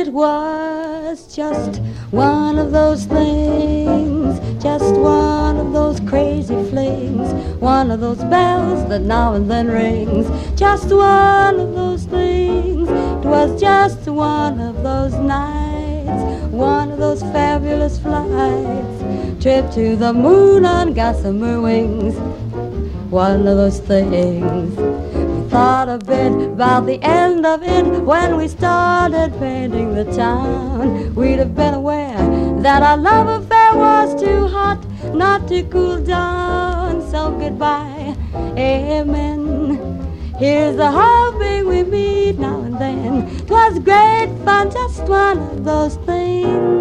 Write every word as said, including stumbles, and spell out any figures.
it was just one of those things, just one of those crazy flings, one of those bells that now and then rings, just one of those things. It was just one of those nights, one of those fabulous flights, trip to the moon on gossamer wings, one of those things. Thought a bit about the end of it when we started painting the town. We'd have been aware that our love affair was too hot not to cool down. So goodbye, amen. Here's the hoping we meet now and then. 'Twas great fun, just one of those things.